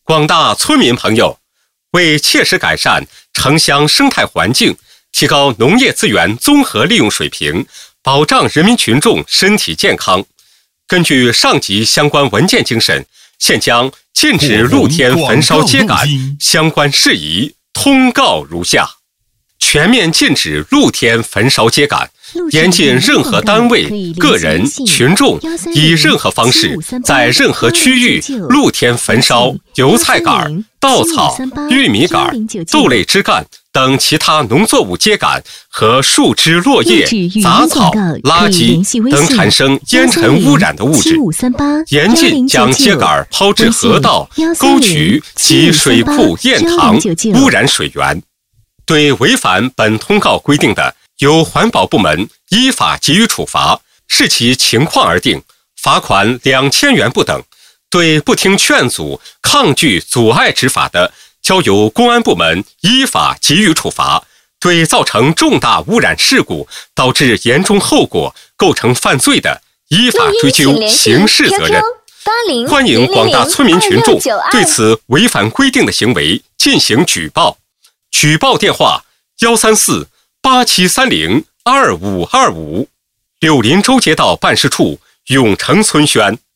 广大村民朋友，为切实改善城乡生态环境，提高农业资源综合利用水平，保障人民群众身体健康，根据上级相关文件精神，现将禁止露天焚烧秸秆相关事宜通告如下：全面禁止露天焚烧秸秆，严禁任何单位、个人、群众以任何方式在任何区域露天焚烧油菜杆、稻草、玉米杆、豆类枝干等其他农作物秸秆和树枝、落叶、杂草、垃圾等产生烟尘污染的物质，严禁将秸秆抛至河道、沟渠及水库、堰塘，污染水源。对违反本通告规定的，由环保部门依法给予处罚，视其情况而定，罚款2000元不等。对不听劝阻、抗拒、阻碍执法的，交由公安部门依法给予处罚。对造成重大污染事故，导致严重后果，构成犯罪的，依法追究刑事责任。欢迎广大村民群众对此违反规定的行为进行举报。举报电话134-8730-2525，柳林州街道办事处，永城村宣。